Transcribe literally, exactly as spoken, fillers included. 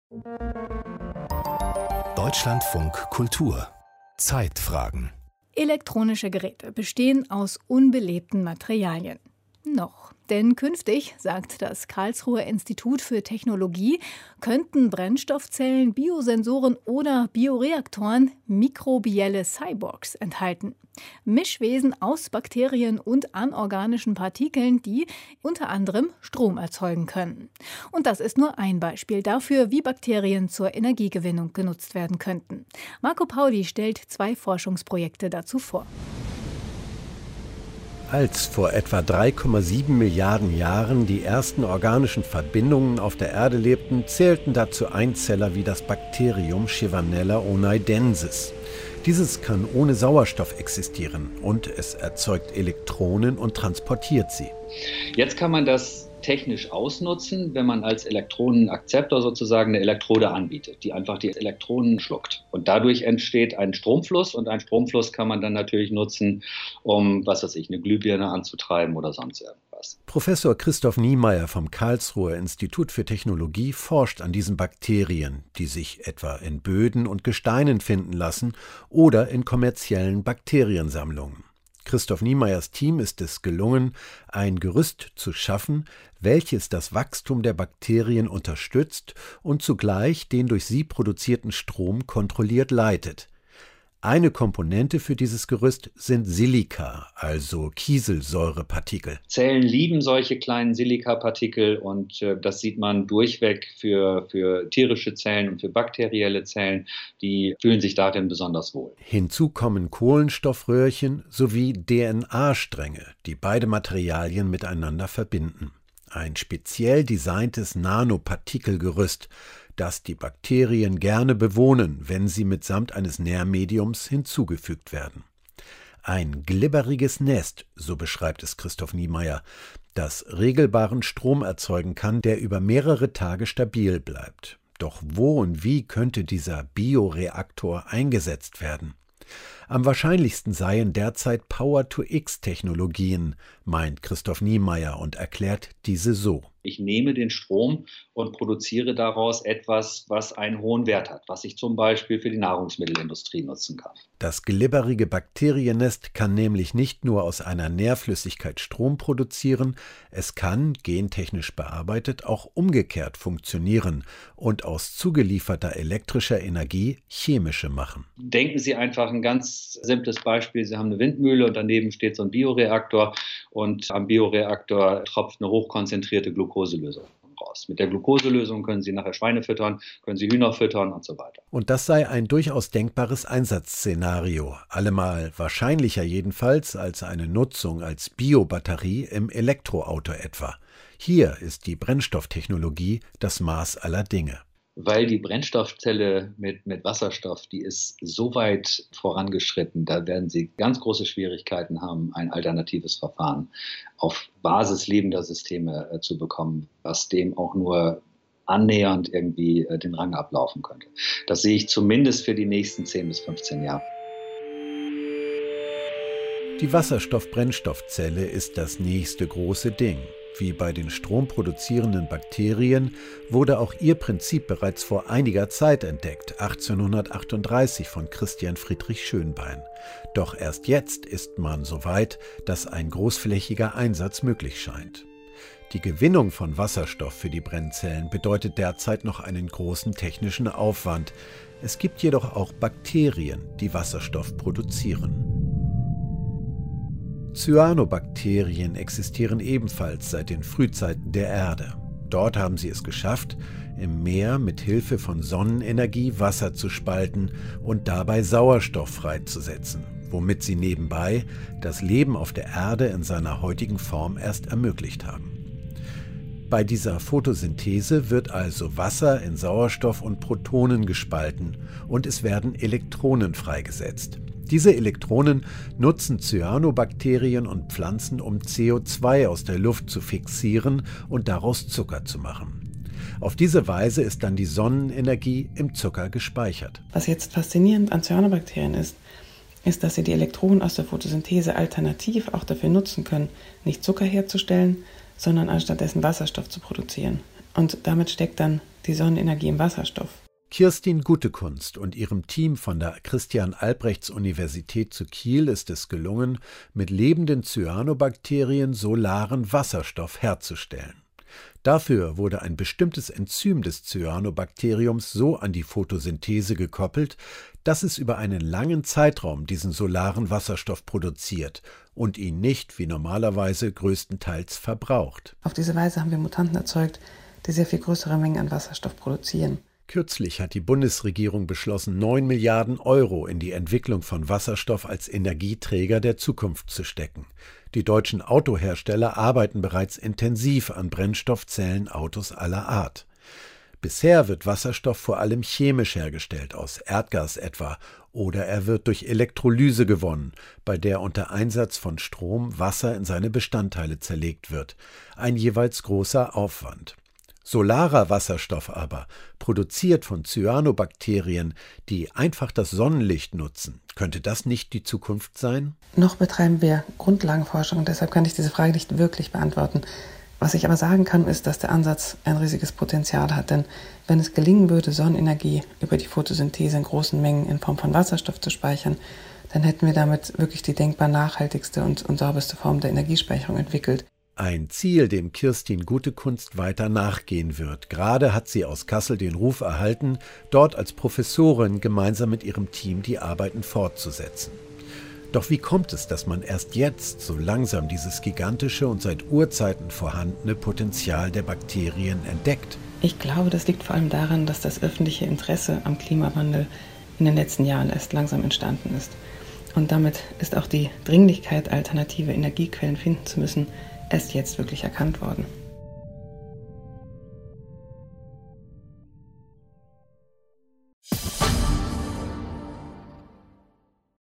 Deutschlandfunk Kultur. Zeitfragen. Elektronische Geräte bestehen aus unbelebten Materialien. Noch. Denn künftig, sagt das Karlsruher Institut für Technologie, könnten Brennstoffzellen, Biosensoren oder Bioreaktoren mikrobielle Cyborgs enthalten. Mischwesen aus Bakterien und anorganischen Partikeln, die unter anderem Strom erzeugen können. Und das ist nur ein Beispiel dafür, wie Bakterien zur Energiegewinnung genutzt werden könnten. Marco Pauli stellt zwei Forschungsprojekte dazu vor. Als vor etwa drei Komma sieben Milliarden Jahren die ersten organischen Verbindungen auf der Erde lebten, zählten dazu Einzeller wie das Bakterium Chivanella oneidensis. Dieses kann ohne Sauerstoff existieren und es erzeugt Elektronen und transportiert sie. Jetzt kann man das technisch ausnutzen, wenn man als Elektronenakzeptor sozusagen eine Elektrode anbietet, die einfach die Elektronen schluckt. Und dadurch entsteht ein Stromfluss und ein Stromfluss kann man dann natürlich nutzen, um, was weiß ich, eine Glühbirne anzutreiben oder sonst irgendwas. Professor Christoph Niemeyer vom Karlsruher Institut für Technologie forscht an diesen Bakterien, die sich etwa in Böden und Gesteinen finden lassen oder in kommerziellen Bakteriensammlungen. Christoph Niemeyers Team ist es gelungen, ein Gerüst zu schaffen, welches das Wachstum der Bakterien unterstützt und zugleich den durch sie produzierten Strom kontrolliert leitet. Eine Komponente für dieses Gerüst sind Silika, also Kieselsäurepartikel. Zellen lieben solche kleinen Silikapartikel und äh, das sieht man durchweg für, für tierische Zellen und für bakterielle Zellen. Die fühlen sich darin besonders wohl. Hinzu kommen Kohlenstoffröhrchen sowie D N A-Stränge, die beide Materialien miteinander verbinden. Ein speziell designtes Nanopartikelgerüst, das die Bakterien gerne bewohnen, wenn sie mitsamt eines Nährmediums hinzugefügt werden. Ein glibberiges Nest, so beschreibt es Christoph Niemeyer, das regelbaren Strom erzeugen kann, der über mehrere Tage stabil bleibt. Doch wo und wie könnte dieser Bioreaktor eingesetzt werden? Am wahrscheinlichsten seien derzeit Power-to-X-Technologien, meint Christoph Niemeyer und erklärt diese so. Ich nehme den Strom und produziere daraus etwas, was einen hohen Wert hat, was ich zum Beispiel für die Nahrungsmittelindustrie nutzen kann. Das glibberige Bakteriennest kann nämlich nicht nur aus einer Nährflüssigkeit Strom produzieren, es kann, gentechnisch bearbeitet, auch umgekehrt funktionieren und aus zugelieferter elektrischer Energie chemische machen. Denken Sie einfach ein ganz simples Beispiel. Sie haben eine Windmühle und daneben steht so ein Bioreaktor und am Bioreaktor tropft eine hochkonzentrierte Glukoselösung raus. Mit der Glukoselösung können Sie nachher Schweine füttern, können Sie Hühner füttern und so weiter. Und das sei ein durchaus denkbares Einsatzszenario, allemal wahrscheinlicher jedenfalls als eine Nutzung als Biobatterie im Elektroauto etwa. Hier ist die Brennstofftechnologie das Maß aller Dinge. Weil die Brennstoffzelle mit, mit Wasserstoff, die ist so weit vorangeschritten, da werden Sie ganz große Schwierigkeiten haben, ein alternatives Verfahren auf Basis lebender Systeme äh, zu bekommen, was dem auch nur annähernd irgendwie äh, den Rang ablaufen könnte. Das sehe ich zumindest für die nächsten zehn bis fünfzehn Jahre. Die Wasserstoff-Brennstoffzelle ist das nächste große Ding. Wie bei den stromproduzierenden Bakterien wurde auch ihr Prinzip bereits vor einiger Zeit entdeckt, achtzehnhundertachtunddreißig von Christian Friedrich Schönbein. Doch erst jetzt ist man so weit, dass ein großflächiger Einsatz möglich scheint. Die Gewinnung von Wasserstoff für die Brennzellen bedeutet derzeit noch einen großen technischen Aufwand. Es gibt jedoch auch Bakterien, die Wasserstoff produzieren. Cyanobakterien existieren ebenfalls seit den Frühzeiten der Erde. Dort haben sie es geschafft, im Meer mit Hilfe von Sonnenenergie Wasser zu spalten und dabei Sauerstoff freizusetzen, womit sie nebenbei das Leben auf der Erde in seiner heutigen Form erst ermöglicht haben. Bei dieser Photosynthese wird also Wasser in Sauerstoff und Protonen gespalten und es werden Elektronen freigesetzt. Diese Elektronen nutzen Cyanobakterien und Pflanzen, um C O zwei aus der Luft zu fixieren und daraus Zucker zu machen. Auf diese Weise ist dann die Sonnenenergie im Zucker gespeichert. Was jetzt faszinierend an Cyanobakterien ist, ist, dass sie die Elektronen aus der Photosynthese alternativ auch dafür nutzen können, nicht Zucker herzustellen, sondern anstattdessen Wasserstoff zu produzieren. Und damit steckt dann die Sonnenenergie im Wasserstoff. Kirstin Gutekunst und ihrem Team von der Christian-Albrechts-Universität zu Kiel ist es gelungen, mit lebenden Cyanobakterien solaren Wasserstoff herzustellen. Dafür wurde ein bestimmtes Enzym des Cyanobakteriums so an die Photosynthese gekoppelt, dass es über einen langen Zeitraum diesen solaren Wasserstoff produziert und ihn nicht wie normalerweise größtenteils verbraucht. Auf diese Weise haben wir Mutanten erzeugt, die sehr viel größere Mengen an Wasserstoff produzieren. Kürzlich hat die Bundesregierung beschlossen, neun Milliarden Euro in die Entwicklung von Wasserstoff als Energieträger der Zukunft zu stecken. Die deutschen Autohersteller arbeiten bereits intensiv an Brennstoffzellenautos aller Art. Bisher wird Wasserstoff vor allem chemisch hergestellt, aus Erdgas etwa, oder er wird durch Elektrolyse gewonnen, bei der unter Einsatz von Strom Wasser in seine Bestandteile zerlegt wird. Ein jeweils großer Aufwand. Solarer Wasserstoff aber, produziert von Cyanobakterien, die einfach das Sonnenlicht nutzen, könnte das nicht die Zukunft sein? Noch betreiben wir Grundlagenforschung und deshalb kann ich diese Frage nicht wirklich beantworten. Was ich aber sagen kann, ist, dass der Ansatz ein riesiges Potenzial hat, denn wenn es gelingen würde, Sonnenenergie über die Photosynthese in großen Mengen in Form von Wasserstoff zu speichern, dann hätten wir damit wirklich die denkbar nachhaltigste und, und sauberste Form der Energiespeicherung entwickelt. Ein Ziel, dem Kirstin Gutekunst weiter nachgehen wird. Gerade hat sie aus Kassel den Ruf erhalten, dort als Professorin gemeinsam mit ihrem Team die Arbeiten fortzusetzen. Doch wie kommt es, dass man erst jetzt so langsam dieses gigantische und seit Urzeiten vorhandene Potenzial der Bakterien entdeckt? Ich glaube, das liegt vor allem daran, dass das öffentliche Interesse am Klimawandel in den letzten Jahren erst langsam entstanden ist. Und damit ist auch die Dringlichkeit, alternative Energiequellen finden zu müssen, erst jetzt wirklich erkannt worden.